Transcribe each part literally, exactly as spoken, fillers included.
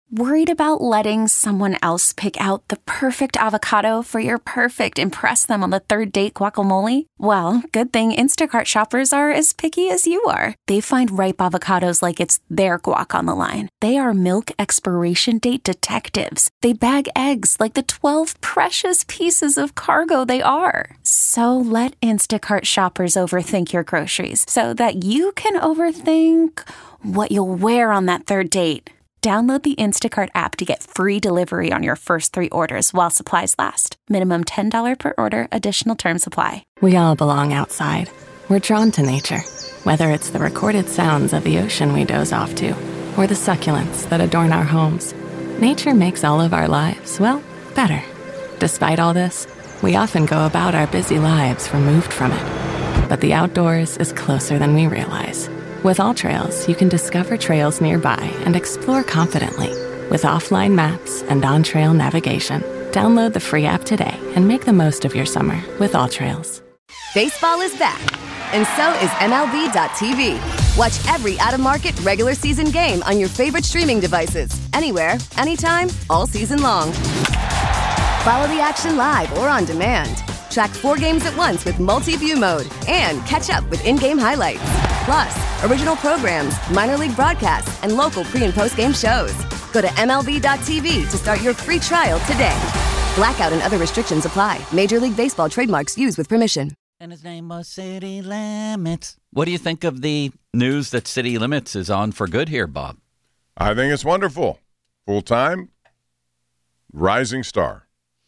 Worried about letting someone else pick out the perfect avocado for your perfect impress them on the third date guacamole? Well, good thing Instacart shoppers are as picky as you are. They find ripe avocados like it's their guac on the line. They are milk expiration date detectives. They bag eggs like the twelve precious pieces of cargo they are. So let Instacart shoppers overthink your groceries so that you can overthink what you'll wear on that third date. Download the Instacart app to get free delivery on your first three orders while supplies last. Minimum ten dollars per order. Additional terms apply. We all belong outside. We're drawn to nature. Whether it's the recorded sounds of the ocean we doze off to, or the succulents that adorn our homes, nature makes all of our lives, well, better. Despite all this, we often go about our busy lives removed from it. But the outdoors is closer than we realize. With AllTrails, you can discover trails nearby and explore confidently. With offline maps and on-trail navigation, download the free app today and make the most of your summer with AllTrails. Baseball is back, and so is M L B dot T V. Watch every out-of-market regular season game on your favorite streaming devices, anywhere, anytime, all season long. Follow the action live or on demand. Track four games at once with multi-view mode and catch up with in-game highlights. Plus, original programs, minor league broadcasts, and local pre- and post-game shows. Go to M L B dot T V to start your free trial today. Blackout and other restrictions apply. Major League Baseball trademarks used with permission. And his name was City Limits. What do you think of the news that City Limits is on for good here, Bob? I think it's wonderful. Full-time, rising star.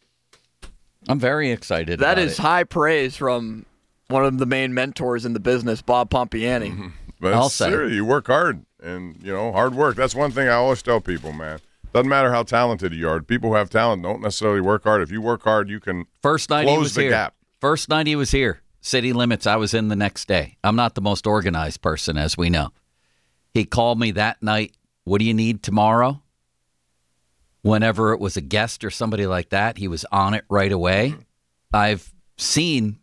I'm very excited That about is it. high praise from one of the main mentors in the business, Bob Pompiani. Mm-hmm. But I'll it's say. serious. You work hard, and, you know, hard work. That's one thing I always tell people, man. Doesn't matter how talented you are. People who have talent don't necessarily work hard. If you work hard, you can First night close he was the here. gap. First night he was here. City Limits, I was in the next day. I'm not the most organized person, as we know. He called me that night. What do you need tomorrow? Whenever it was a guest or somebody like that, he was on it right away. Mm-hmm. I've seen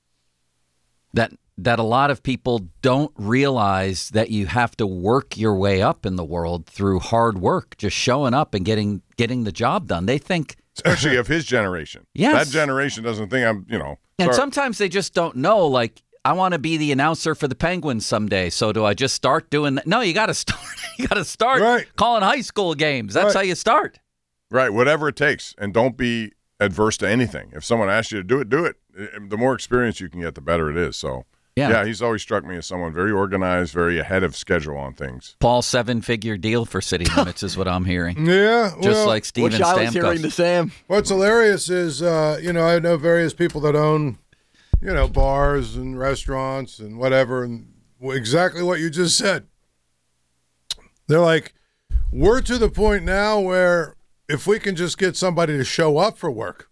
that that a lot of people don't realize that you have to work your way up in the world through hard work, just showing up and getting getting the job done. They think, especially of his generation. Yes. That generation doesn't think I'm, you know. and sorry. sometimes they just don't know, like, I want to be the announcer for the Penguins someday. So do I just start doing that? No, you got to start. You got to start Right. calling high school games. That's Right. how you start. Right, whatever it takes, and don't be adverse to anything. If someone asks you to do it, do it. The more experience you can get, the better it is. So, Yeah. yeah, he's always struck me as someone very organized, very ahead of schedule on things. Paul, seven-figure deal for City Limits is what I'm hearing. Yeah, Just well, like Steven Which I was Stamkos. hearing the same. what's hilarious is, uh, you know, I know various people that own, you know, bars and restaurants and whatever, and exactly what you just said. They're like, we're to the point now where if we can just get somebody to show up for work,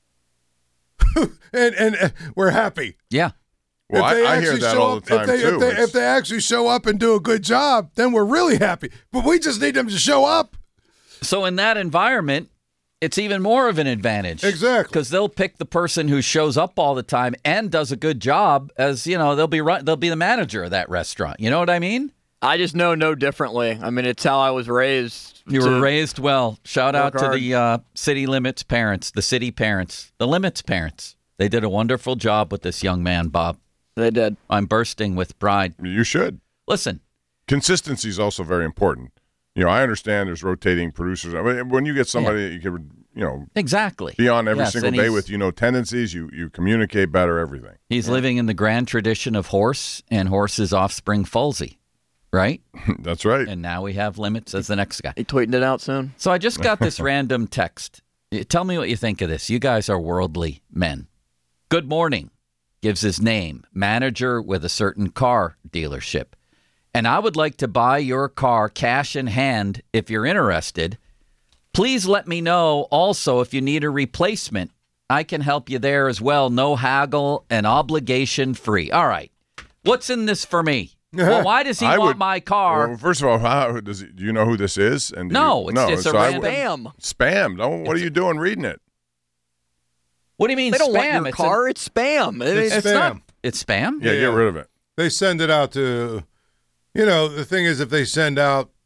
and, and and we're happy. Yeah. Well, If they I, I hear actually that show all up- the time, if they, too. If they, It's- if they actually show up and do a good job, then we're really happy. But we just need them to show up. So in that environment, it's even more of an advantage. Exactly. Because they'll pick the person who shows up all the time and does a good job as, you know, they'll be run, they'll be the manager of that restaurant. You know what I mean? I just know no differently. I mean, it's how I was raised. You to- were raised well. Shout out work to hard. the uh, City Limits parents, the city parents, the Limits parents. They did a wonderful job with this young man, Bob. They did. I'm bursting with pride. You should. Listen, Consistency is also very important. You know, I understand there's rotating producers. I mean, when you get somebody that you can, you know, exactly. be on every Yes, single and day he's- with, you know, tendencies, you, you communicate better, everything. He's living in the grand tradition of Horse and Horse's offspring, Folsey, right? That's right. And now we have Limits as the next guy. He tweeting it out soon. So I just got this random text. Tell me what you think of this. You guys are worldly men. Good morning. Gives his name. Manager with a certain car dealership. And I would like to buy your car cash in hand if you're interested. Please let me know also if you need a replacement. I can help you there as well. No haggle and obligation free. All right. What's in this for me? Well, why does he I want would- my car? Well, first of all, how does he, do you know who this is? And do No, you, it's no, just a so I random- would- Spam. Spam. Don't, what are you doing reading it? What do you mean They don't spam? want your It's car. A, it's spam. It It's is- it's not. spam. It's spam? Yeah, Yeah. get rid of it. They send it out to, you know, the thing is if they send out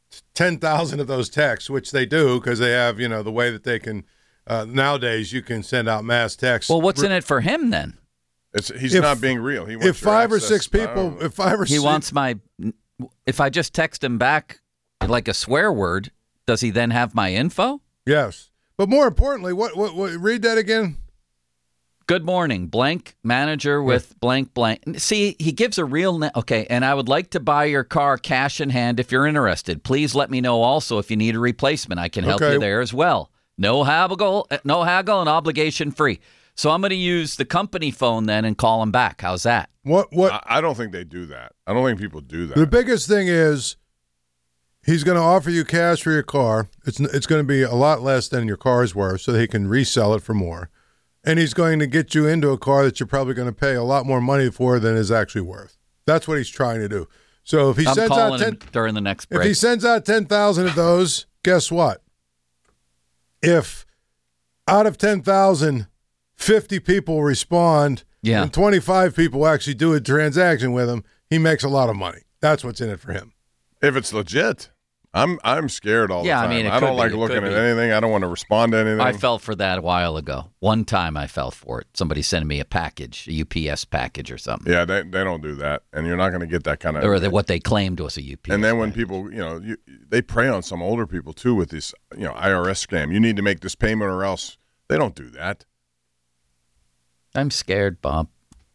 ten thousand of those texts, which they do because they have, you know, the way that they can, uh, nowadays you can send out mass texts. Well, what's in it for him then? It's, he's If- not being real. He wants if your five or access. six I people, don't- if five or He six, wants my. If I just text him back like a swear word, does he then have my info? yes. But more importantly, what, what, what, read that again. Good morning, blank manager with blank blank. See, he gives a real na- okay. And I would like to buy your car cash in hand if you're interested. Please let me know also if you need a replacement. I can help Okay. you there as well. No haggle, no haggle, and obligation free. So I'm going to use the company phone then and call him back. How's that? What, what, I, I don't think they do that. I don't think people do that. the biggest thing is he's going to offer you cash for your car. It's, it's going to be a lot less than your car's worth so he can resell it for more. And he's going to get you into a car that you're probably going to pay a lot more money for than is actually worth. That's what he's trying to do. So if he I'm sends out calling ten, him during the next if break. he sends out ten thousand of those, guess what? If out of ten thousand, fifty people respond, Yeah. and twenty-five people actually do a transaction with him, he makes a lot of money. That's what's in it for him. If it's legit, I'm I'm scared all Yeah, I the time. mean, it I don't could like be. It looking could at be. anything. I don't want to respond to anything. I fell for that a while ago. One time I fell for it. Somebody sending me a package, a U P S package or something. yeah, they they don't do that, and you're not going to get that kind of. Or the, what they claimed was a U P S. And then when package. people, you know, you, they prey on some older people too with this, you know, I R S scam. You need to make this payment or else. They don't do that. I'm scared, Bob.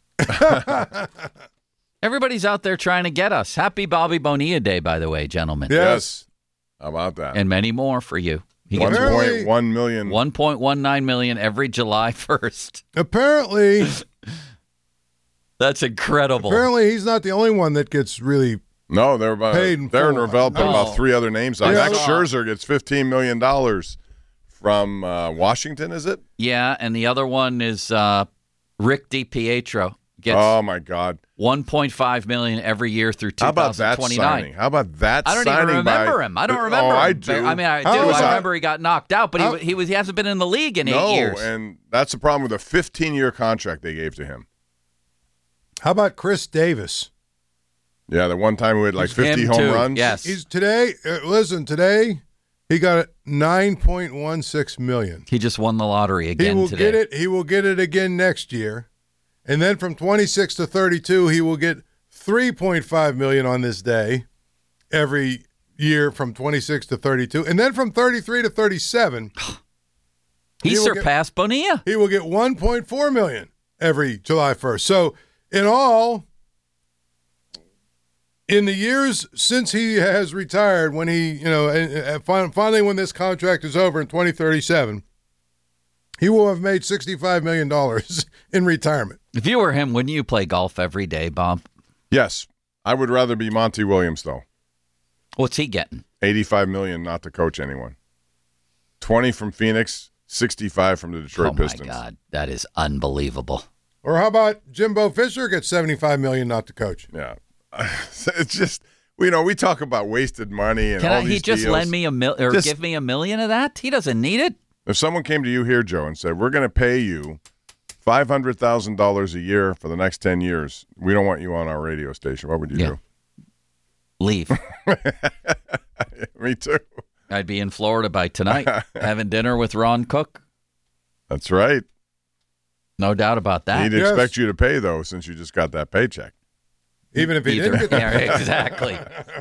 Everybody's out there trying to get us. Happy Bobby Bonilla Day, by the way, gentlemen. Yes. How about that? And many more for you. He one gets Apparently- point one million. one point one nine million every July first. Apparently, That's incredible. apparently he's not the only one that gets really. No, they're about Paid in they're in full. Ravel put Oh. about three other names on. Yeah, Max I Scherzer gets fifteen million dollars from uh, Washington. Is it? Yeah, and the other one is uh, Rick DiPietro. Gets Oh my God! one point five million dollars every year through How about twenty that twenty-nine. signing? How about that? I don't signing even remember by, him. I don't remember Oh, him. I do. I mean, I How do. was I that? remember he got knocked out, but How- he he was he hasn't been in the league in eight no, years. and that's the problem with a fifteen-year contract they gave to him. How about Chris Davis? Yeah, the one time we had like fifty Him home too. runs. Yes. He's today. Uh, listen, today he got nine point one six million. He just won the lottery He again will today. get it. He will get it again next year, and then from twenty-six to thirty-two, he will get three point five million on this day every year from twenty-six to thirty-two, and then from thirty-three to thirty-seven, He, he will get- surpassed Bonilla. he will get one point four million every July first. So in all, in the years since he has retired, when he, you know, and, and fin- finally when this contract is over in twenty thirty-seven, he will have made sixty-five million dollars in retirement. If you were him, wouldn't you play golf every day, Bob? Yes, I would rather be Monty Williams though. What's he getting? Eighty-five million, not to coach anyone. Twenty from Phoenix, sixty-five from the Detroit oh Pistons. my God, that is unbelievable. Or how about Jimbo Fisher gets seventy-five million dollars not to coach? Yeah, it's just you know we talk about wasted money and Can all I, these he just deals. lend me a mil or Just- give me a million of that? He doesn't need it. If someone came to you here, Joe, and said, "We're going to pay you five hundred thousand dollars a year for the next ten years. We don't want you on our radio station," what would you Yeah. Leave. do? Me too. I'd be in Florida by tonight, having dinner with Ron Cook. That's right. No doubt about that. He'd Yes. expect you to pay though, since you just got that paycheck. Even if he Either- didn't get yeah, exactly.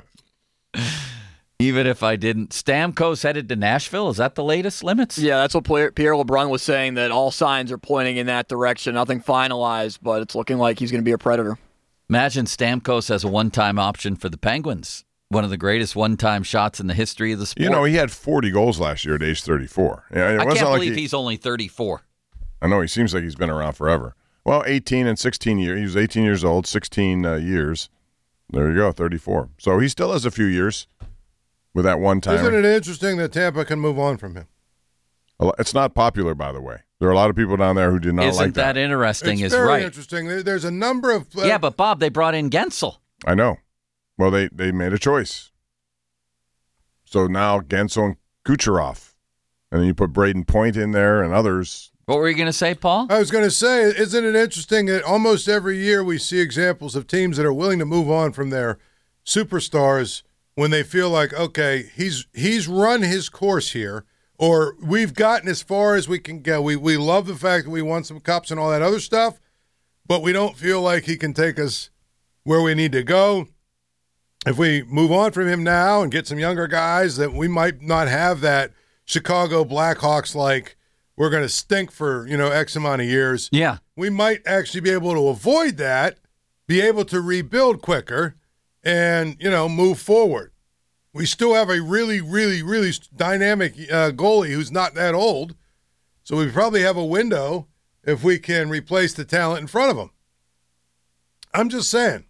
Even if I didn't. Stamkos headed to Nashville. Is that the latest limits? Yeah, that's what Pierre Pierre LeBrun was saying, that all signs are pointing in that direction. Nothing finalized, but it's looking like he's going to be a Predator. Imagine Stamkos as a one-time option for the Penguins. One of the greatest one-time shots in the history of the sport. You know, he had forty goals last year at age thirty-four. Yeah, it I wasn't can't like believe he- he's only thirty-four. I know he seems like he's been around forever. Well, eighteen and sixteen years. He was eighteen years old, sixteen uh, years. There you go, thirty-four. So he still has a few years with that one time. Isn't it interesting that Tampa can move on from him? It's not popular, by the way. There are a lot of people down there who do not Isn't like that. that interesting? It's is very right. interesting. There- There's a number of uh, Yeah, but Bob, they brought in Gensel. I know. Well, they, they made a choice. So now Gensel and Kucherov. And then you put Braden Point in there and others. What were you going to say, Paul? I was going to say, isn't it interesting that almost every year we see examples of teams that are willing to move on from their superstars when they feel like, okay, he's he's run his course here, or we've gotten as far as we can go. We we love the fact that we won some cups and all that other stuff, but we don't feel like he can take us where we need to go. If we move on from him now and get some younger guys, that we might not have that Chicago Blackhawks like we're going to stink for, you know, X amount of years. Yeah. We might actually be able to avoid that, be able to rebuild quicker, and, you know, move forward. We still have a really, really, really dynamic uh, goalie who's not that old, so we probably have a window if we can replace the talent in front of him. I'm just saying.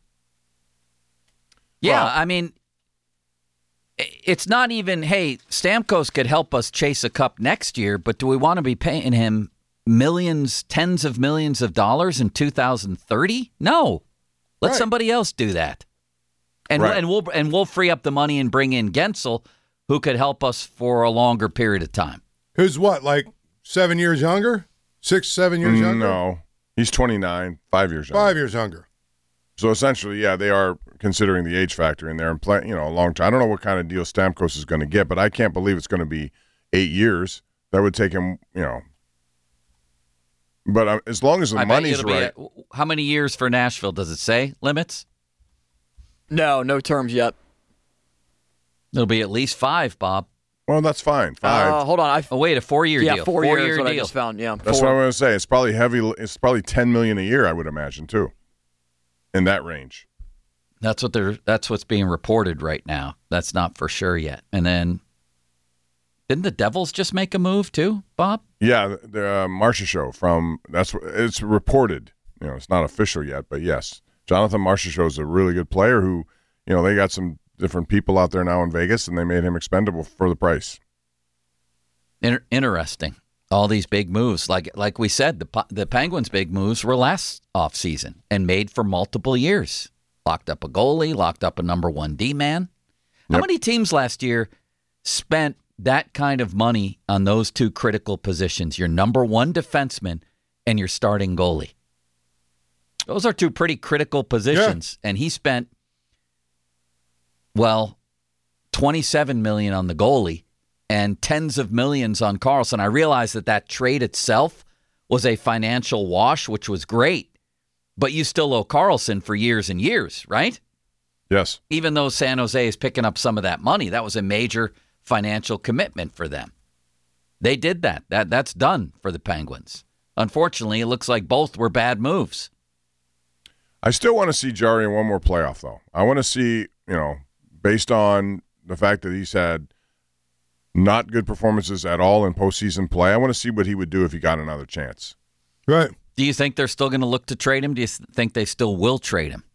Yeah, Well, I mean, it's not even, hey, Stamkos could help us chase a cup next year, but do we want to be paying him millions, tens of millions of dollars in two thousand thirty? No. Let Right. somebody else do that. And, Right. and we'll and we'll free up the money and bring in Gensel, who could help us for a longer period of time. Who's what, like seven years younger? Six, seven years younger? No, he's twenty-nine, five years younger. Five years younger. So essentially, yeah, they are considering the age factor in there and play, you know, a long time. I don't know what kind of deal Stamkos is going to get, but I can't believe it's going to be eight years. That would take him, you know. But uh, as long as the I bet money's it'll be right, a- how many years for Nashville does it say? Limits? No, no terms yet. It'll be at least five, Bob. well, that's fine. Five. Uh, hold on. I Oh, wait, a four-year yeah, deal. four, years. Four-year What I deal. just found. Yeah, that's four. what I'm going to say. It's probably heavy. It's probably ten million a year, I would imagine, too, in that range. That's what they're. That's what's being reported right now. That's not for sure yet. And then, didn't the Devils just make a move too, Bob? Yeah, the, the uh, Marcia show from that's what it's reported. You know, it's not official yet, but yes, Jonathan Marchessault is a really good player who, you know, they got some different people out there now in Vegas, and they made him expendable for the price. Inter- interesting. All these big moves, like like we said, the Pa- the Penguins' big moves were last offseason and made for multiple years. Locked up a goalie, locked up a number one D man. How Yep. many teams last year spent that kind of money on those two critical positions? Your number one defenseman and your starting goalie. Those are two pretty critical positions, and he spent well twenty-seven million dollars on the goalie and tens of millions on Carlson. I realized that that trade itself was a financial wash, which was great, but you still owe Carlson for years and years, right? Yes. Even though San Jose is picking up some of that money, that was a major financial commitment for them. They did that. That that's done for the Penguins. Unfortunately, it looks like both were bad moves. I still want to see Jari in one more playoff, though. I want to see, you know, based on the fact that he's had not good performances at all in postseason play, I want to see what he would do if he got another chance. Right. Do you think they're still going to look to trade him? Do you think they still will trade him?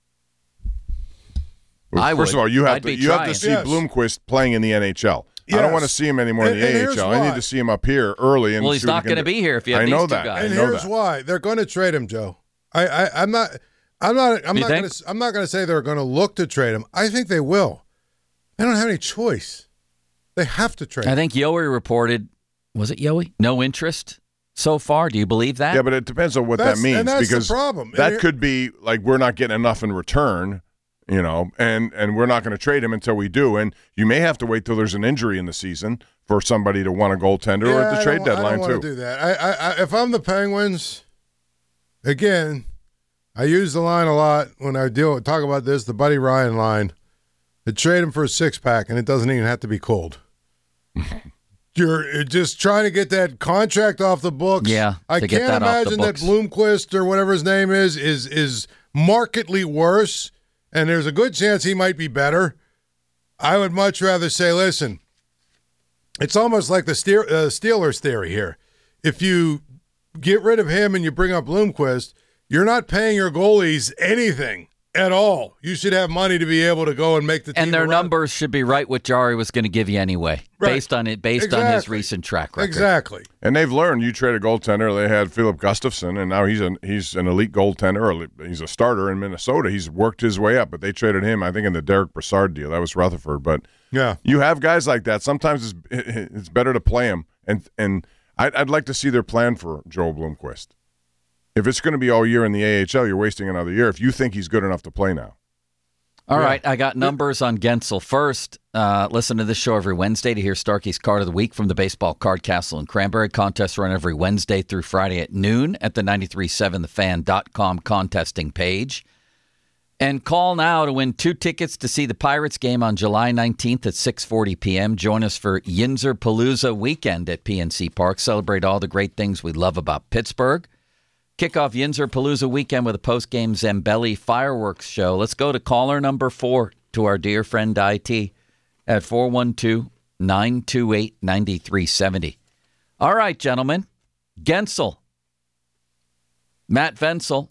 Well, I First would. of all, you have I'd to be you have trying. to see Yes. Bloomquist playing in the N H L. I don't Yes. want to see him anymore in And- the and here's A H L. I why. need to see him up here early. And Well, he's see what he not can going to do. be here if you have I these know two that. guys. I And know here's that. why they're going to trade him, Joe. I, I I'm not. I'm not. I'm You not think? going to. I'm not going to say they're going to look to trade him. I think they will. They don't have any choice. They have to trade. I him. think Yowie reported, was it Yowie? No interest so far. Do you believe that? Yeah, but it depends on what That's- that means and that's the because problem. And that here- could be like we're not getting enough in return, you know, and and we're not going to trade him until we do. And you may have to wait till there's an injury in the season for somebody to want a goaltender or Yeah, at the I trade don't- deadline I don't too. want to do that. I, I, I, if I'm the Penguins, again, I use the line a lot when I deal talk about this. The Buddy Ryan line. To trade him for a six pack, and it doesn't even have to be cold. You're just trying to get that contract off the books. Yeah, I to get can't that off the imagine that books. Bloomquist or whatever his name is is is markedly worse, and there's a good chance he might be better. I would much rather say, listen, it's almost like the Ste- uh, Steelers theory here. If you get rid of him and you bring up Bloomquist, you're not paying your goalies anything at all. You should have money to be able to go and make the team. And their around. numbers should be right what Jari was going to give you anyway, Right. based on it, based on his Exactly. recent track record. Exactly. And they've learned. You trade a goaltender. They had Philip Gustafsson, and now he's an he's an elite goaltender. Or he's a starter in Minnesota. He's worked his way up, but they traded him. I think in the Derek Brassard deal. That was Rutherford. But Yeah. you have guys like that. Sometimes it's it's better to play them. And and I'd, I'd like to see their plan for Joel Bloomquist. If it's going to be all year in the A H L, you're wasting another year. If you think he's good enough to play now. All Yeah. right, I got numbers on Gensel. First, uh, listen to this show every Wednesday to hear Starkey's Card of the Week from the Baseball Card Castle in Cranberry. Contests run every Wednesday through Friday at noon at the ninety-three point seven the fan dot com contesting page. And call now to win two tickets to see the Pirates game on July nineteenth at six forty p.m. Join us for Yinzer Palooza weekend at P N C Park. Celebrate all the great things we love about Pittsburgh. Kick off Yinzer Palooza weekend with a post-game Zambelli fireworks show. Let's go to caller number four to our dear friend I T at four one two, nine two eight, nine three seven zero. All right, gentlemen. Gensel, Matt Vensel,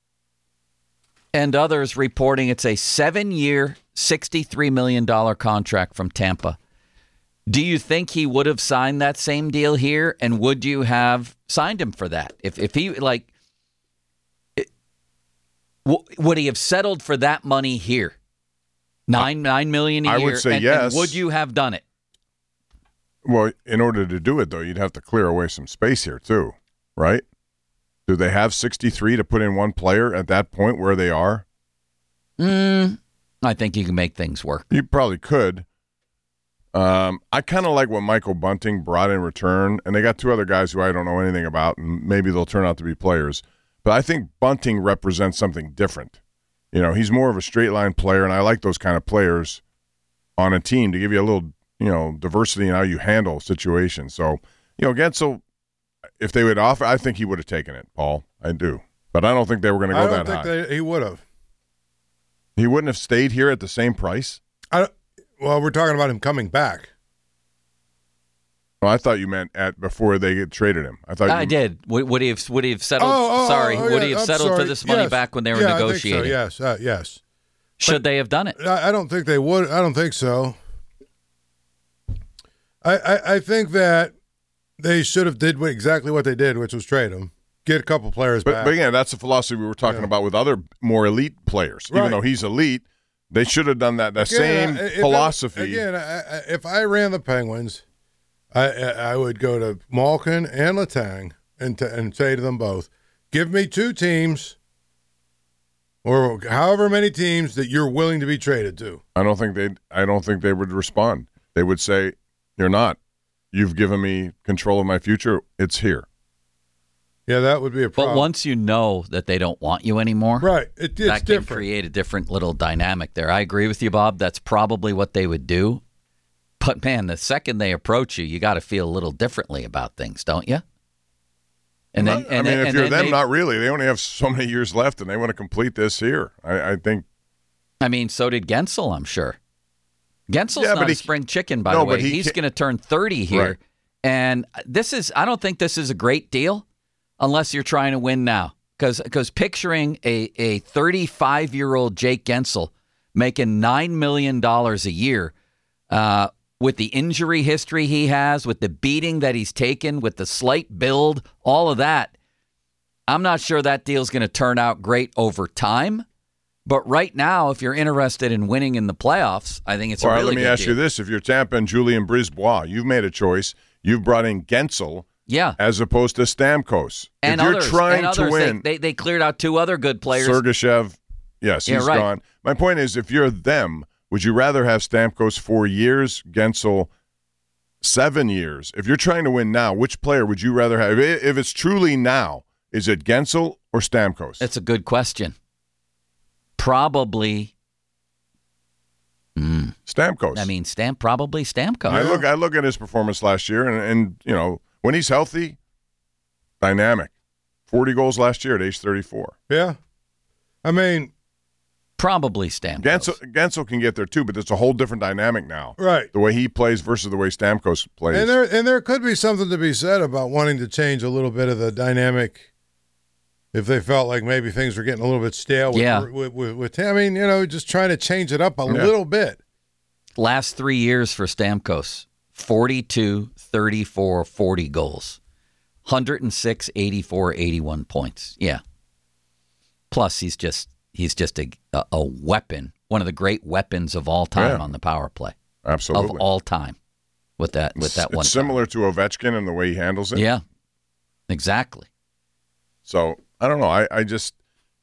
and others reporting it's a seven-year, sixty-three million dollars contract from Tampa. Do you think he would have signed that same deal here, and would you have signed him for that? If if he, like, it, w- would he have settled for that money here? Nine, nine million a I year? would say and, yes. And would you have done it? Well, in order to do it, though, you'd have to clear away some space here, too, right? Do they have sixty-three to put in one player at that point where they are? Mm, I think you can make things work. You probably could. Um, I kind of like what Michael Bunting brought in return, and they got two other guys who I don't know anything about, and maybe they'll turn out to be players. But I think Bunting represents something different. You know, he's more of a straight-line player, and I like those kind of players on a team to give you a little, you know, diversity in how you handle situations. So, you know, Gensel, if they would offer, I think he would have taken it, Paul. I do. But I don't think they were going to go I that don't high. think they, he would have. He wouldn't have stayed here at the same price? I don't, well, we're talking about him coming back. Well, I thought you meant at before they get traded him. I thought I you, did. Would, would he have? Would he have settled? Oh, oh, sorry, oh, would yeah, he have I'm settled sorry. for this money Yes. back when they were yeah, negotiating? I think so. Yes, uh, yes. Should they have done it? I, I don't think they would. I don't think so. I, I, I think that they should have did what, exactly what they did, which was trade him, get a couple players but, back. but again, that's the philosophy we were talking Yeah. about with other more elite players. Right. Even though he's elite, they should have done that. The Again, same I- if philosophy. I, again, I, I, if I ran the Penguins, I, I I would go to Malkin and Letang and t- and say to them both, give me two teams, or however many teams that you're willing to be traded to. I don't think they. I don't think they would respond. They would say, "You're not. You've given me control of my future. It's here." Yeah, that would be a problem. But once you know that they don't want you anymore, right, it, it's that can different. create a different little dynamic there. I agree with you, Bob. That's probably what they would do. But man, the second they approach you, you got to feel a little differently about things, don't you? And then, I and mean, then, if and you're then them, they- not really. They only have so many years left, and they want to complete this here. I, I think. I mean, so did Gensel, I'm sure. Gensel's Yeah, not but a he- spring chicken, by No, the way. but he He's ca- going to turn thirty here. Right. And this is, I don't think this is a great deal unless you're trying to win now. Because picturing a, a thirty-five-year-old Jake Gensel making nine million dollars a year uh, with the injury history he has, with the beating that he's taken, with the slight build, all of that, I'm not sure that deal's going to turn out great over time. But right now, if you're interested in winning in the playoffs, I think it's All a right, really let me good ask deal. you this: if you're Tampa and Julian Brisebois, you've made a choice. You've brought in Gensel Yeah. as opposed to Stamkos. And if you're others, trying and others, to win, they, they they cleared out two other good players. Sergachev, yes, Yeah, he's right. gone. My point is, if you're them, would you rather have Stamkos four years, Gensel seven years? If you're trying to win now, which player would you rather have? If if it's truly now, is it Gensel or Stamkos? It's a good question. Probably, Stamkos. I mean, Stamp. Probably Stamkos. I look, I look at his performance last year, and, and you know, when he's healthy, dynamic. forty goals last year at age thirty-four. Yeah, I mean, Probably Stamkos. Gensel, Gensel can get there too, but it's a whole different dynamic now. right. The way he plays versus the way Stamkos plays. And there and there could be something to be said about wanting to change a little bit of the dynamic if they felt like maybe things were getting a little bit stale with Yeah. with, with, with I mean, you know, just trying to change it up a Yeah. little bit. Last three years for Stamkos, forty-two, thirty-four, forty goals. one oh six, eighty-four, eighty-one points. Yeah. Plus, he's just he's just a, a, a weapon, one of the great weapons of all time Yeah. on the power play. Absolutely. Of all time with that with that it's one. similar to Ovechkin in the way he handles it. Yeah, exactly. So I don't know. I, I just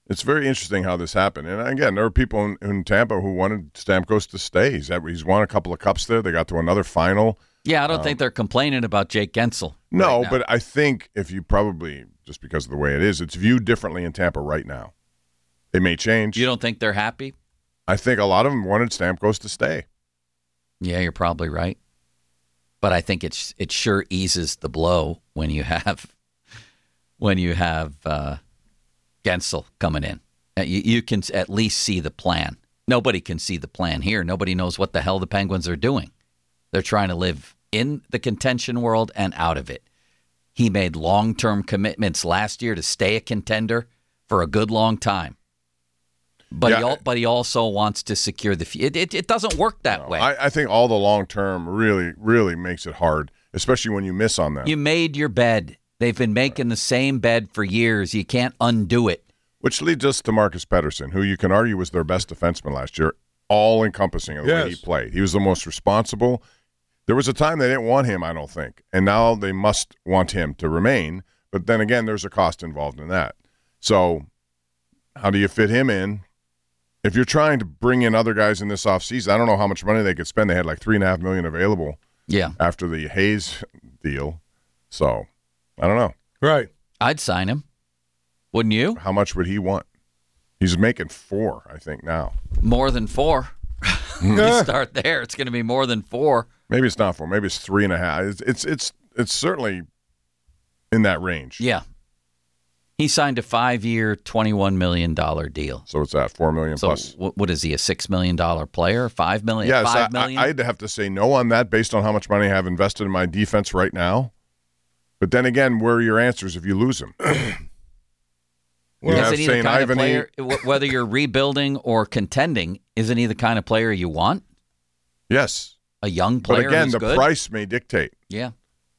It's very interesting how this happened. And again, there are people in, in Tampa who wanted Stamkos to stay. He's, had, he's won a couple of cups there. They got to another final. Yeah, I don't um, think they're complaining about Jake Gensel. No, right but I think if you probably, just because of the way it is, it's viewed differently in Tampa right now. It may change. You don't think they're happy? I think a lot of them wanted Stamkos to stay. Yeah, you're probably right. But I think it's it sure eases the blow when you have when you have uh, Gensel coming in. You, you can at least see the plan. Nobody can see the plan here. Nobody knows what the hell the Penguins are doing. They're trying to live in the contention world and out of it. He made long-term commitments last year to stay a contender for a good long time. But, yeah. he, but he also wants to secure the future. It, it, it doesn't work that No, way. I, I think all the long-term really, really makes it hard, especially when you miss on them. You made your bed. They've been making the same bed for years. You can't undo it. Which leads us to Marcus Pettersson, who you can argue was their best defenseman last year, all-encompassing of the Yes. way he played. He was the most responsible. There was a time they didn't want him, I don't think, and now they must want him to remain. But then again, there's a cost involved in that. So how do you fit him in? If you're trying to bring in other guys in this offseason, I don't know how much money they could spend. They had like three and a half million available Yeah. after the Hayes deal. So I don't know. Right. I'd sign him. Wouldn't you? How much would he want? He's making four, I think, now. More than four. You Yeah. start there. It's going to be more than four. Maybe it's not four. Maybe it's three and a half. It's it's it's, it's certainly in that range. Yeah. He signed a five-year, twenty-one million dollars deal. So it's at four million So plus. what, what is he, a six million dollars player? five million dollars? Yes, five I, million I, dollars? I'd have to say no on that based on how much money I have invested in my defense right now. But then again, where are your answers if you lose him? You have Isn't he the Saint kind of Ivany- player, wh- whether you're rebuilding or contending, isn't he the kind of player you want? Yes. A young But player again, who's the good? price may dictate. Yeah.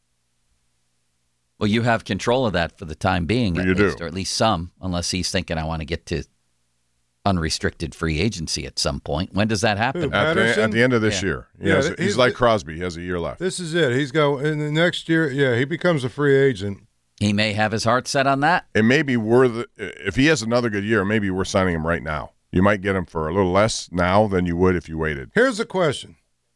Well, you have control of that for the time being, at You do. least, or at least some, unless he's thinking, I want to get to unrestricted free agency at some point. When does that happen? Who? At the, at Patterson? the end of this Yeah. year. He Yeah, has- he's he's like the- Crosby. He has a year left. This is it. He's go in the next year. Yeah, he becomes a free agent. He may have his heart set on that. It may be worth if he has another good year, maybe we're signing him right now. You might get him for a little less now than you would if you waited. Here's the question.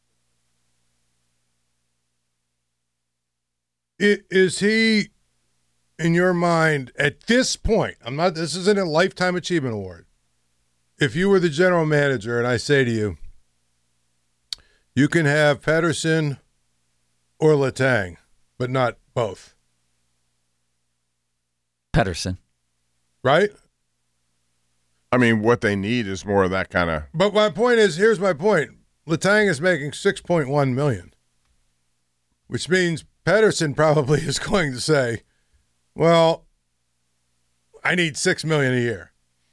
I- Is he, in your mind, at this point, I'm not, this isn't a Lifetime Achievement Award. If you were the general manager and I say to you, you can have Pettersson or Letang, but not both, Pettersson. right? I mean, what they need is more of that kind of. But my point is, here's my point. Letang is making six point one million dollars, which means Pettersson probably is going to say, well, I need six million dollars a year.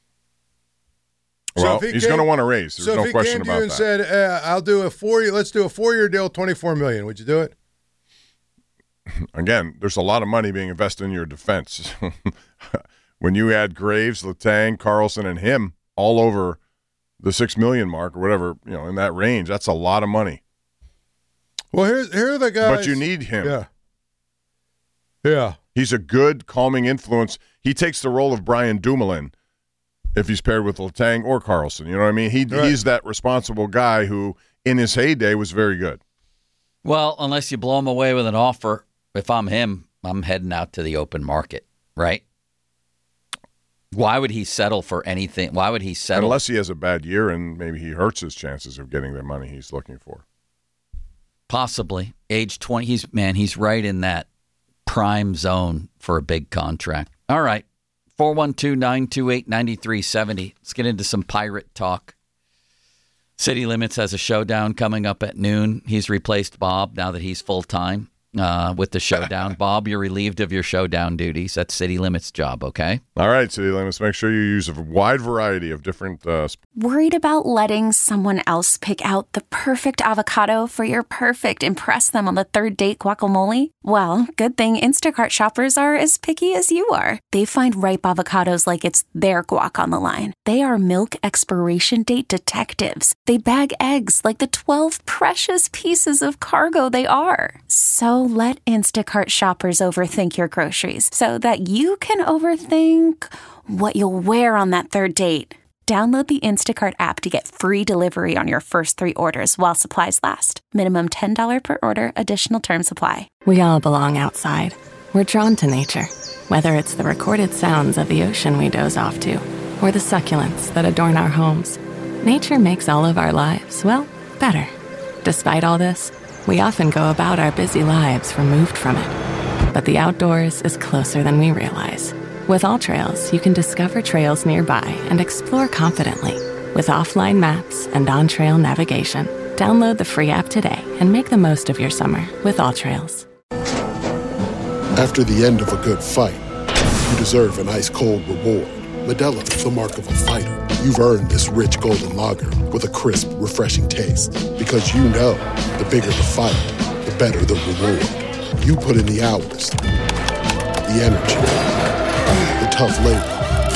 So Well, if he he's came- going to want to raise. There's so no if he question came to about you and that. said, uh, I'll do a four-year, let's do a four-year deal, twenty-four million dollars, would you do it? Again, there's a lot of money being invested in your defense. When you add Graves, Letang, Carlson, and him all over the six million mark or whatever, you know, in that range, that's a lot of money. Well, here's here are the guys. But you need him. Yeah. Yeah. He's a good calming influence. He takes the role of Brian Dumoulin if he's paired with Letang or Carlson. You know what I mean? He Right. he's that responsible guy who, in his heyday, was very good. Well, unless you blow him away with an offer, if I'm him, I'm heading out to the open market, right? Why would he settle for anything? Why would he settle? Unless he has a bad year and maybe he hurts his chances of getting the money he's looking for. Possibly. Age twenty. He's man, he's right in that prime zone for a big contract. All right. four one two, nine two eight, nine three seven zero. Let's get into some Pirate talk. City Limits has a showdown coming up at noon. He's replaced Bob now that he's full-time uh, with the showdown. Bob, you're relieved of your showdown duties. That's City Limits' job, okay? All right, City Limits, make sure you use a wide variety of different uh, Worried about letting someone else pick out the perfect avocado for your perfect impress them on the third date guacamole? Well, good thing Instacart shoppers are as picky as you are. They find ripe avocados like it's their guac on the line. They are milk expiration date detectives. They bag eggs like the twelve precious pieces of cargo they are. So So let Instacart shoppers overthink your groceries so that you can overthink what you'll wear on that third date. Download the Instacart app to get free delivery on your first three orders while supplies last. Minimum ten dollars per order. Additional terms apply. We all belong outside. We're drawn to nature, whether it's the recorded sounds of the ocean we doze off to, or the succulents that adorn our homes. Nature makes all of our lives, well, better. Despite all this, we often go about our busy lives removed from it. But the outdoors is closer than we realize. With AllTrails, you can discover trails nearby and explore confidently. With offline maps and on-trail navigation, download the free app today and make the most of your summer with AllTrails. After the end of a good fight, you deserve an ice-cold reward. Modelo, the mark of a fighter. You've earned this rich golden lager with a crisp, refreshing taste. Because you know, the bigger the fight, the better the reward. You put in the hours, the energy, the tough labor.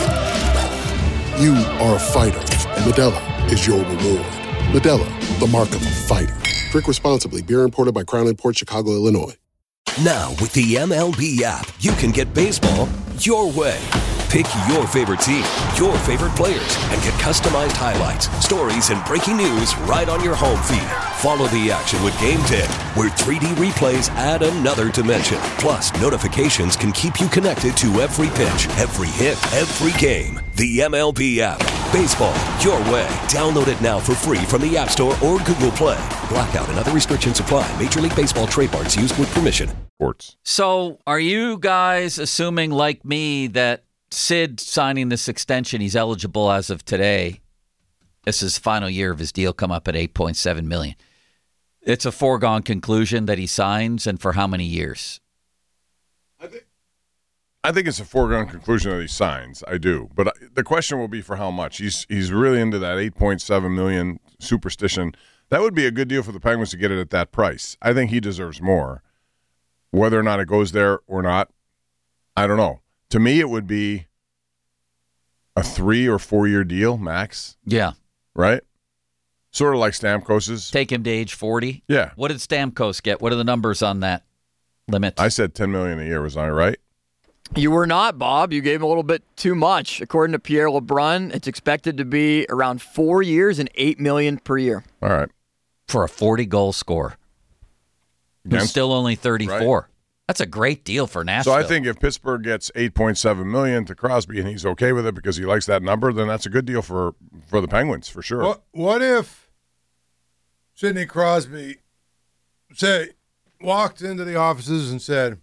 You are a fighter, and Modelo is your reward. Modelo, the mark of a fighter. Drink responsibly. Beer imported by Crown Imports, Chicago, Illinois. Now, with the M L B app, you can get baseball your way. Pick your favorite team, your favorite players, and get customized highlights, stories, and breaking news right on your home feed. Follow the action with Game ten, where three D replays add another dimension. Plus, notifications can keep you connected to every pitch, every hit, every game. The M L B app. Baseball your way. Download it now for free from the App Store or Google Play. Blackout and other restrictions apply. Major League Baseball trademarks used with permission. Sports. So are you guys assuming, like me, that Sid signing this extension, he's eligible as of today? This is the final year of his deal, come up at eight point seven million dollars. It's a foregone conclusion that he signs, and for how many years? I think I think it's a foregone conclusion that he signs. I do. But the question will be for how much. He's he's really into that eight point seven million dollars superstition. That would be a good deal for the Penguins to get it at that price. I think he deserves more. Whether or not it goes there or not, I don't know. To me, it would be a three- or four-year deal, max. Yeah. Right? Sort of like Stamkos's. Take him to age forty? Yeah. What did Stamkos get? What are the numbers on that limit? I said ten million dollars a year. Was I right? You were not, Bob. You gave him a little bit too much. According to Pierre LeBrun, it's expected to be around four years and eight million dollars per year. All right. For a forty-goal scorer. Who's still only thirty-four. Right. That's a great deal for Nashville. So I think if Pittsburgh gets eight point seven million dollars to Crosby and he's okay with it because he likes that number, then that's a good deal for, for the Penguins, for sure. What, what if Sidney Crosby say walked into the offices and said,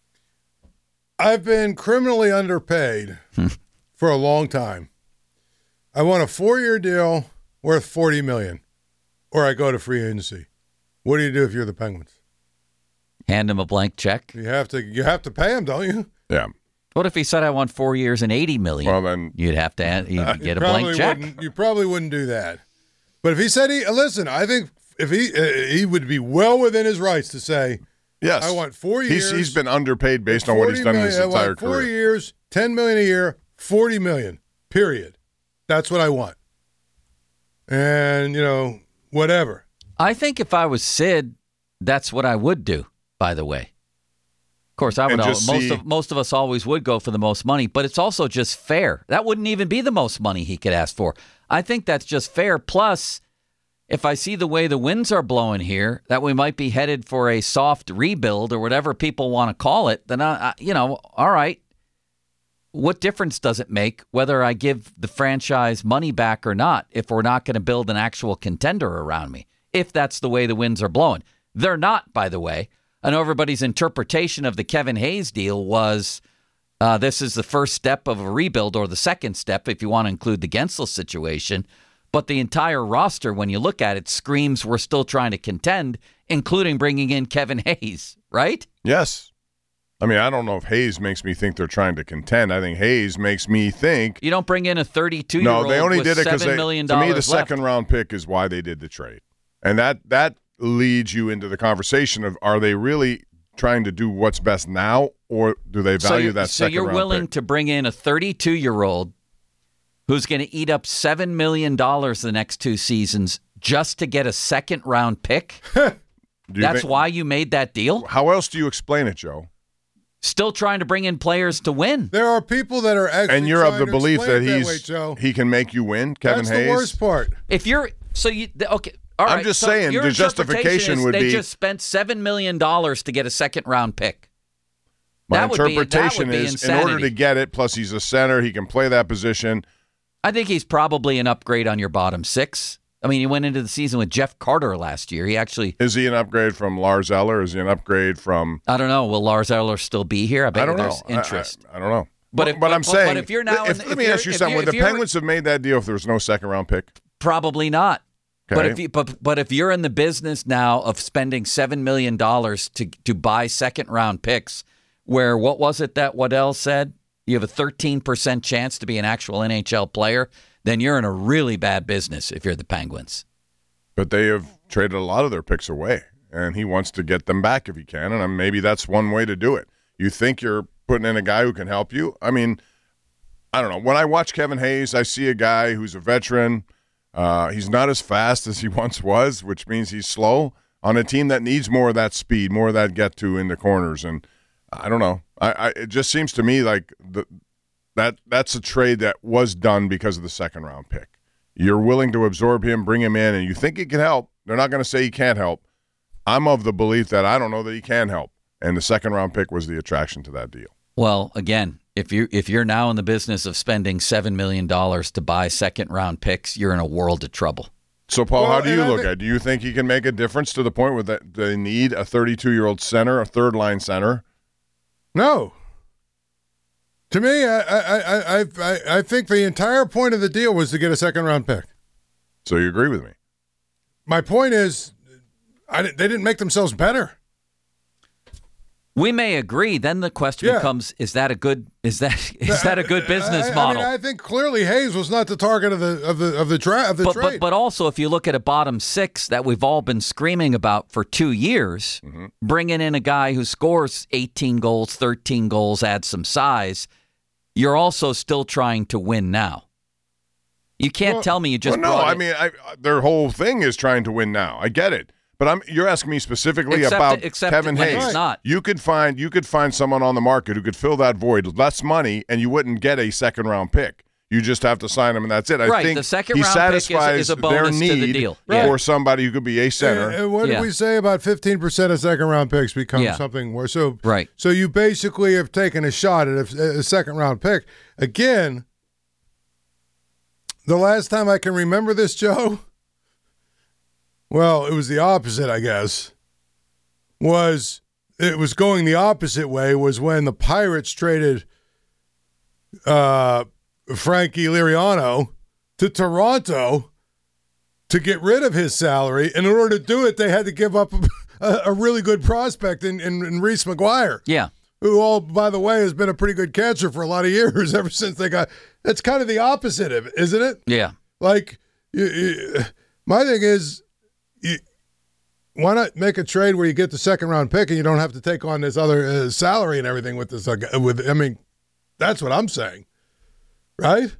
I've been criminally underpaid for a long time. I want a four-year deal worth forty million dollars, or I go to free agency. What do you do if you're the Penguins? Hand him a blank check? You have to you have to pay him, don't you? Yeah. What if he said I want four years and eighty million dollars? Well, then you'd have to add, you'd uh, get you a blank check. You probably wouldn't do that. But if he said he listen, I think if he uh, he would be well within his rights to say, yes, I want four years. He's, he's been underpaid based on what he's done million, in his entire I want four career. Four years, ten million a year, forty million. Period. That's what I want. And you know, whatever. I think if I was Sid, that's what I would do. By the way. Of course, I would. All, most see, of most of us always would go for the most money, but it's also just fair. That wouldn't even be the most money he could ask for. I think that's just fair. Plus, if I see the way the winds are blowing here, that we might be headed for a soft rebuild or whatever people want to call it, then I, I you know, all right. What difference does it make whether I give the franchise money back or not if we're not going to build an actual contender around me? If that's the way the winds are blowing, they're not, by the way. I know everybody's interpretation of the Kevin Hayes deal was uh, this is the first step of a rebuild or the second step if you want to include the Gensel situation. But the entire roster, when you look at it, screams we're still trying to contend, including bringing in Kevin Hayes, right? Yes. I mean, I don't know if Hayes makes me think they're trying to contend. I think Hayes makes me think. You don't bring in a thirty-two-year-old no, they only with did it seven they, million to dollars me, the left. second round pick is why they did the trade. And that that leads you into the conversation of, are they really trying to do what's best now, or do they value so that so second you're round willing pick? to bring in a thirty-two-year-old who's going to eat up seven million dollars the next two seasons just to get a second-round pick? Do you That's think- why you made that deal? How else do you explain it, Joe? Still trying to bring in players to win. There are people that are actually And you're of trying the to belief explain that it he's way, Joe. he can make you win, Kevin That's Hayes. the worst part. If you're so you th- okay, all I'm right. just so saying, your the interpretation justification is would they be- just spent seven million dollars to get a second round pick. My That would be- that interpretation would be is, in order insanity. to get it, plus he's a center, he can play that position. I think he's probably an upgrade on your bottom six. I mean, he went into the season with Jeff Carter last year. He actually, Is he an upgrade from Lars Eller? Is he an upgrade from? I don't know. Will Lars Eller still be here? I bet I don't you know. there's I- interest. I, I don't know. But if- but but- I'm but- saying, but if you're now if, in- let if me you're- ask you if something: you're- would the if you're- Penguins have made that deal if there was no second round pick? Probably not. But Okay. if you, but but if you're in the business now of spending seven million dollars to to buy second round picks, where what was it that Waddell said? You have a thirteen percent chance to be an actual N H L player, then you're in a really bad business if you're the Penguins. But they have traded a lot of their picks away, and he wants to get them back if he can, and maybe that's one way to do it. You think you're putting in a guy who can help you? I mean, I don't know. When I watch Kevin Hayes, I see a guy who's a veteran. Uh, he's not as fast as he once was, which means he's slow on a team that needs more of that speed, more of that get to in the corners. And I don't know. I, I it just seems to me like the, that that's a trade that was done because of the second round pick. You're willing to absorb him, bring him in, and you think he can help. They're not going to say he can't help. I'm of the belief that I don't know that he can help, and the second round pick was the attraction to that deal. Well, again, if you if you're now in the business of spending seven million dollars to buy second round picks, you're in a world of trouble. So, Paul, Well, how do you and I look think- at it? Do you think he can make a difference to the point where that they need a thirty-two-year-old center, a third-line center? No. To me, I, I, I, I, I think the entire point of the deal was to get a second round pick. So you agree with me? My point is, I, they didn't make themselves better. We may agree. Then the question Yeah. becomes: Is that a good? Is that is that a good business I, model? I mean, I think clearly Hayes was not the target of the of the of the, tra- of the but, trade. but but also, if you look at a bottom six that we've all been screaming about for two years, Mm-hmm. bringing in a guy who scores eighteen goals, thirteen goals, adds some size, you're also still trying to win now. You can't Well- tell me you just well, no. brought I it- mean, I, their whole thing is trying to win now. I get it, but I'm you're asking me specifically Except- about except Kevin when Hayes. it's not. You could find you could find someone on the market who could fill that void, less money, and you wouldn't get a second round pick. You just have to sign him, and that's it. I Right, think the second he round pick is- satisfies is a their bonus to the need deal. for Yeah. somebody who could be a center. And, and what Yeah. did we say about fifteen percent of second round picks become Yeah. something more? So Right. So you basically have taken a shot at a, a second round pick again. The last time I can remember this, Joe. Well, it was the opposite, I guess. Was it was going the opposite way? Was when the Pirates traded uh, Frankie Liriano to Toronto to get rid of his salary. And in order to do it, they had to give up a, a really good prospect in, in, in Reese McGuire, yeah. who, all by the way, has been a pretty good catcher for a lot of years ever since they got. That's kind of the opposite of it, isn't it? Yeah. Like, you, you, my thing is, you, why not make a trade where you get the second round pick and you don't have to take on this other uh, salary and everything with this? Uh, with I mean, that's what I'm saying, right?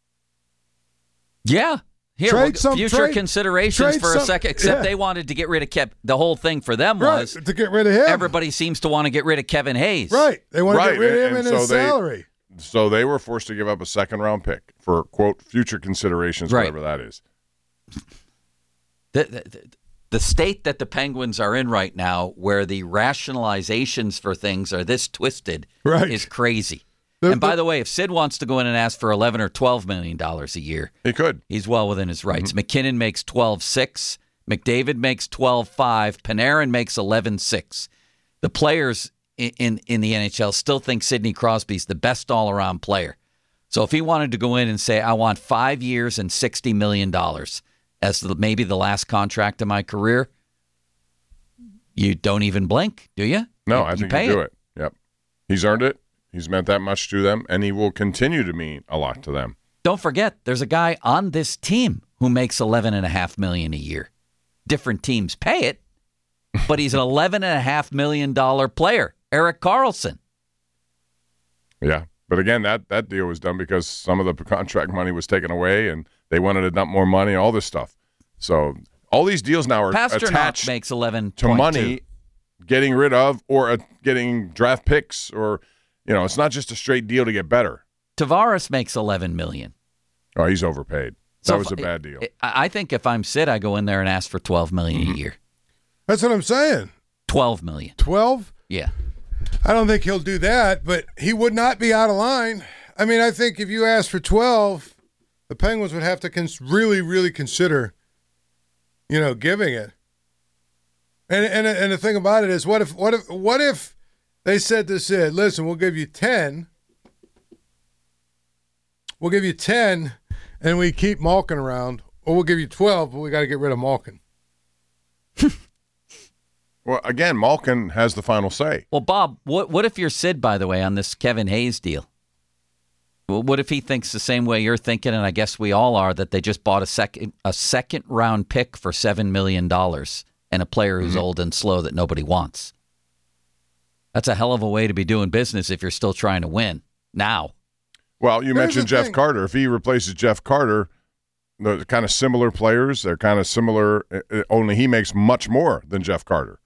Yeah. Here, Trade we'll- some- future trade- considerations trade for a some- second, except yeah. they wanted to get rid of Kev. The whole thing for them Right, was to get rid of him. everybody seems to want to get rid of Kevin Hayes. Right, they want to Right, get rid of him and- and, and his so they- salary. So they were forced to give up a second round pick for, quote, future considerations, Right. whatever that is. The, the, the state that the Penguins are in right now, where the rationalizations for things are this twisted, Right. is crazy. The- and by the- the way, if Sid wants to go in and ask for eleven or twelve million dollars a year, He could. he's well within his rights. Mm-hmm. McKinnon makes twelve six, McDavid makes twelve five, Panarin makes eleven six. The players in, in in the N H L still think Sidney Crosby's the best all-around player. So if he wanted to go in and say, I want five years and sixty million dollars as the, maybe the last contract of my career, you don't even blink, do you? No, You- I you think pay you do it. Yep. He's earned it. He's meant that much to them, and he will continue to mean a lot to them. Don't forget, there's a guy on this team who makes eleven and a half million a year. Different teams pay it, but he's an eleven and a half million dollar player, Erik Karlsson. Yeah. But again, that, that deal was done because some of the contract money was taken away, and they wanted to dump more money, all this stuff. So All these deals now are Pasternak attached makes eleven to money, getting rid of or uh, getting draft picks, or you know, it's not just a straight deal to get better. Tavares makes eleven million Oh, he's overpaid. That So was a if- bad deal. I I think if I'm Sid, I go in there and ask for twelve million Mm-hmm. a year. That's what I'm saying. Twelve million. twelve? Yeah. I don't think he'll do that, but he would not be out of line. I mean, I think if you asked for twelve, the Penguins would have to cons- really, really consider, you know, giving it. And and and the thing about it is, what if what if what if they said to Sid, listen, we'll give you ten, we'll give you ten, and we keep Malkin around, or we'll give you twelve, but we got to get rid of Malkin. Well, again, Malkin has the final say. Well, Bob, what what if you're Sid, by the way, on this Kevin Hayes deal? Well, what if he thinks the same way you're thinking, and I guess we all are, that they just bought a second a second round pick for seven million dollars and a player who's Mm-hmm. old and slow that nobody wants? That's a hell of a way to be doing business if you're still trying to win now. Well, you Here's mentioned the Jeff thing. Carter. If he replaces Jeff Carter, they're kind of similar players. They're kind of similar, uh, uh, only he makes much more than Jeff Carter.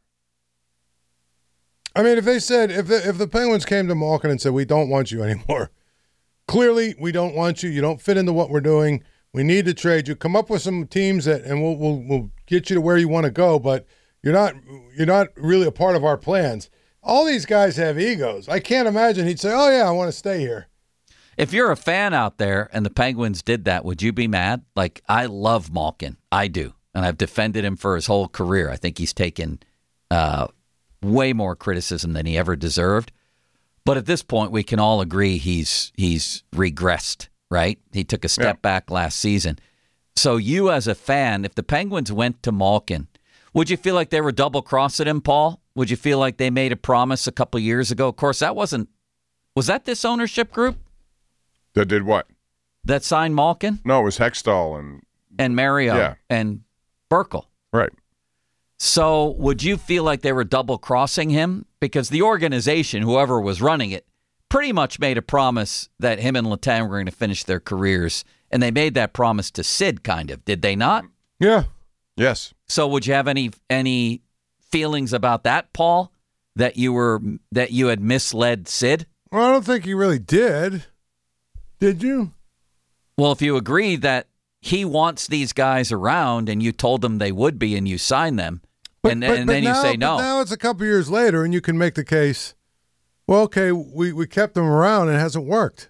I mean, if they said, if the, if the Penguins came to Malkin and said, we don't want you anymore, clearly we don't want you, you don't fit into what we're doing, we need to trade you, come up with some teams that, and we'll we'll, we'll get you to where you want to go, but you're not you're not really a part of our plans. All these guys have egos. I can't imagine he'd say, oh, yeah, I want to stay here. If you're a fan out there and the Penguins did that, would you be mad? Like, I love Malkin. I do. And I've defended him for his whole career. I think he's taken uh, way more criticism than he ever deserved. But at this point, we can all agree he's he's regressed, right? He took a step Yeah. back last season. So you as a fan, if the Penguins went to Malkin, would you feel like they were double-crossing him, Paul? Would you feel like they made a promise a couple years ago? Of course, that wasn't – was that this ownership group That did what? that signed Malkin? No, it was Hextall and And Mario Yeah. and Burkle. right. So would you feel like they were double crossing him? Because the organization, whoever was running it, pretty much made a promise that him and Letang were going to finish their careers. And they made that promise to Sid, kind of. Did they not? Yeah. Yes. So would you have any any feelings about that, Paul? That you were that you had misled Sid? Well, I don't think he really did. Did you? Well, if you agree that he wants these guys around and you told them they would be and you signed them, and, and then now, you say no. But now it's a couple years later, and you can make the case, well, okay, we, we kept them around and it hasn't worked.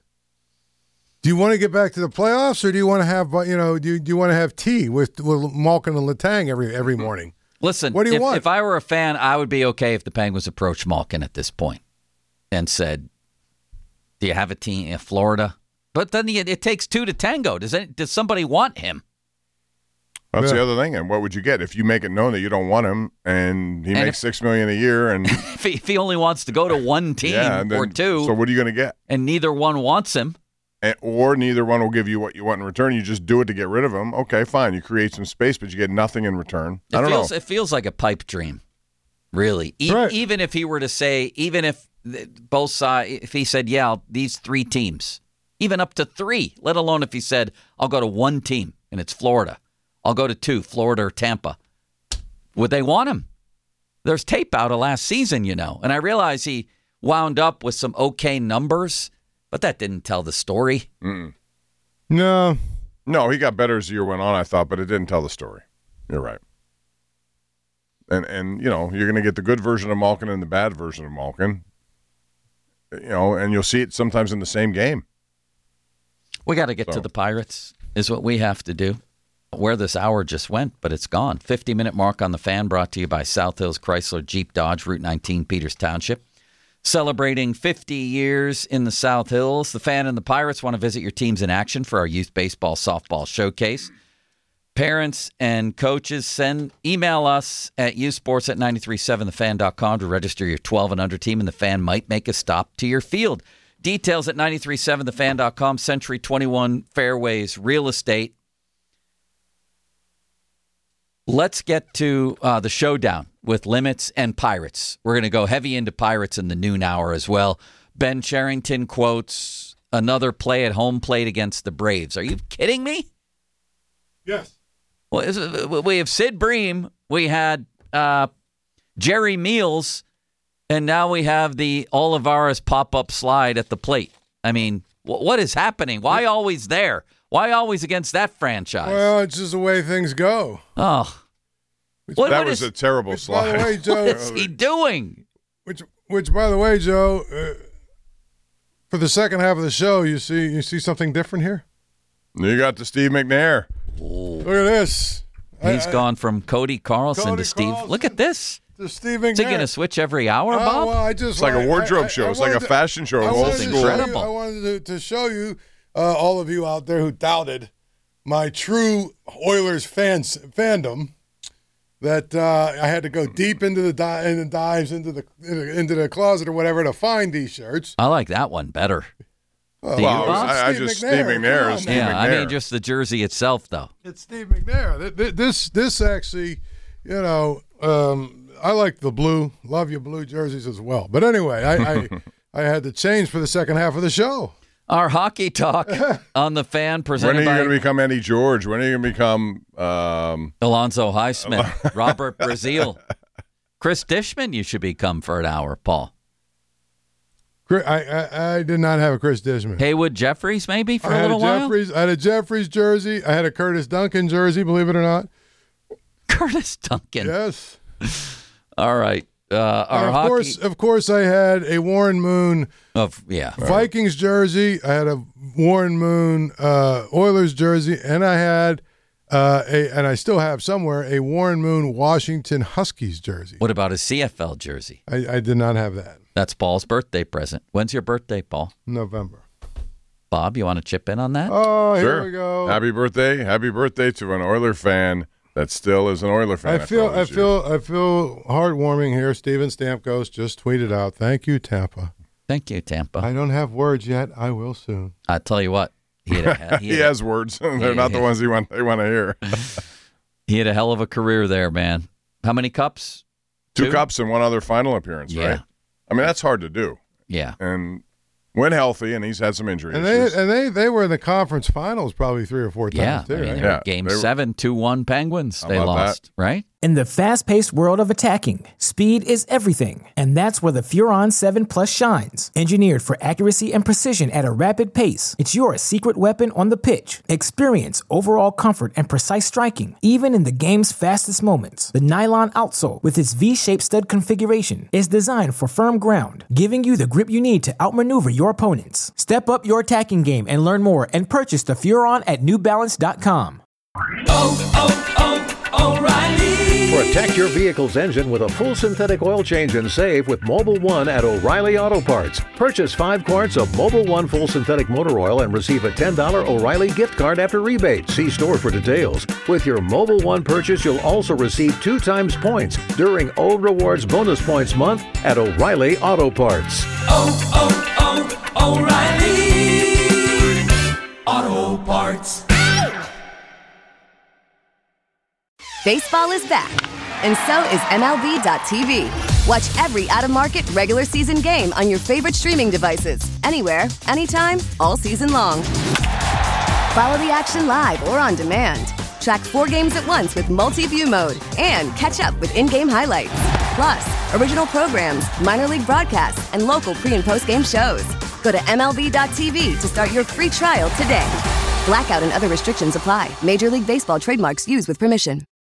Do you want to get back to the playoffs, or do you want to have, uh, you know, do you, do you want to have tea with, with Malkin and Letang every every morning? Listen, What do you if, want? if I were a fan, I would be okay if the Penguins approached Malkin at this point and said, do you have a team in Florida? But then it, it takes two to tango. Does it, does somebody want him? That's Yeah. the other thing. And what would you get if you make it known that you don't want him and he And makes if- six million a year and If he, if he only wants to go to one team yeah, and then, or two, So what are you going to get? and neither one wants him, And, or neither one will give you what you want in return. You just do it to get rid of him. Okay, fine. You create some space, but you get nothing in return. it I don't feels know. it feels like a pipe dream, really. E- Right. Even if he were to say, even if th- both sides, if he said, yeah, I'll- these three teams, even up to three, let alone if he said, I'll go to one team and it's Florida. I'll go to two, Florida or Tampa. Would they want him? There's tape out of last season, you know, and I realize he wound up with some okay numbers, but that didn't tell the story. No. No, he got better as the year went on, I thought, but it didn't tell the story. You're right. And, and you know, you're going to get the good version of Malkin and the bad version of Malkin. You know, and you'll see it sometimes in the same game. We got to get So- to the Pirates is what we have to do. Where this hour just went, but it's gone. fifty-minute mark on the Fan, brought to you by South Hills Chrysler Jeep Dodge, Route nineteen, Peters Township. Celebrating fifty years in the South Hills, the Fan and the Pirates want to visit your teams in action for our youth baseball softball showcase. Parents and coaches, send email us at youthsports at nine three seven the fan dot com to register your twelve and under team, and the Fan might make a stop to your field. Details at nine three seven the fan dot com. Century twenty-one Fairways Real Estate. Let's get to uh, the showdown with Limits and Pirates. We're going to go heavy into Pirates in the noon hour as well. Ben Cherington quotes another play at home plate against the Braves. Are you kidding me? Yes. Well, is it- we have Sid Bream. We had uh, Jerry Meals. And now we have the Olivares pop-up slide at the plate. I mean, wh- what is happening? Why always there? Why always against that franchise? Well, it's just the way things go. Oh. What, that what was is, a terrible By slide. the way, Joe, what is he doing? which, which, by the way, Joe, uh, for the second half of the show, you see, you see something different here. You got the Steve McNair. Look at this. He's I- I- gone from Cody Carlson Cody to Steve. Carlson. Look at this. To Steve McNair. Is he going to switch every hour, Oh, Bob? well, I just It's like a I- wardrobe I- I- show. I It's like a wanted to- fashion show. I Old wanted to school. show you- Incredible. I wanted to, to show you, uh, all of you out there who doubted my true Oilers fans fandom, that uh, I had to go deep into the di- in the dives into the into the closet or whatever to find these shirts. I like that one better. Well, Do you, Well, Bob? I, I Steve just McNair, Steve McNair come is on Steve yeah, I McNair. mean, just the jersey itself, though. It's Steve McNair. Th- th- This this actually, you know, um, I like the blue. Love your blue jerseys as well. But anyway, I I, I had to change for the second half of the show. Our hockey talk on the fan When are presented you by going to become Eddie George? When are you going to become? Um, Alonzo Highsmith, Robert Brazil, Chris Dishman. You should become for an hour, Paul. Chris- I I, I did not have a Chris Dishman. Haywood Jeffries, maybe for I a had a little while. Jeffries. I had a Jeffries jersey. I had a Curtis Duncan jersey. Believe it or not. Curtis Duncan. Yes. All right. Uh, And our of hockey course, of course, I had a Warren Moon of yeah. Vikings jersey. I had a Warren Moon uh, Oilers jersey, and I had uh, a, and I still have somewhere a Warren Moon Washington Huskies jersey. What about a C F L jersey? I, I did not have that. That's Paul's birthday present. When's your birthday, Paul? November. Bob, you want to chip in on that? Oh, here sure. we go. Happy birthday! Happy birthday to an Oiler fan that still is an Oiler fan. I after feel all I these years. feel I feel heartwarming here. Steven Stamkos just tweeted out, "Thank you, Tampa." Thank you, Tampa. I don't have words yet. I will soon. I tell you what, he had a, he he had a- has words. They're Yeah, not the yeah. ones he want. They want to hear. he had a hell of a career there, man. How many cups? Two Two? cups and one other final appearance. Yeah. Right. I mean, that's hard to do. Yeah. And when healthy, and he's had some injury And they issues. and they they were in the conference finals probably three or four times Yeah. too. I mean, right? they were Yeah, game they were- seven, two one Penguins. How They about lost, right? In the fast-paced world of attacking, speed is everything, and that's where the Furon seven Plus shines. Engineered for accuracy and precision at a rapid pace, it's your secret weapon on the pitch. Experience overall comfort and precise striking, even in the game's fastest moments. The nylon outsole, with its V-shaped stud configuration, is designed for firm ground, giving you the grip you need to outmaneuver your opponents. Step up your attacking game and learn more and purchase the Furon at new balance dot com. Protect your vehicle's engine with a full synthetic oil change and save with Mobile One at O'Reilly Auto Parts. Purchase five quarts of Mobile One full synthetic motor oil and receive a ten dollars O'Reilly gift card after rebate. See store for details. With your Mobile One purchase, you'll also receive two times points during O Rewards Bonus Points Month at O'Reilly Auto Parts. Baseball is back, and so is M L B dot T V. Watch every out-of-market regular season game on your favorite streaming devices, anywhere, anytime, all season long. Follow the action live or on demand. Track four games at once with multi-view mode and catch up with in-game highlights. Plus, original programs, minor league broadcasts, and local pre- and post-game shows. Go to M L B dot T V to start your free trial today. Blackout and other restrictions apply. Major League Baseball trademarks used with permission.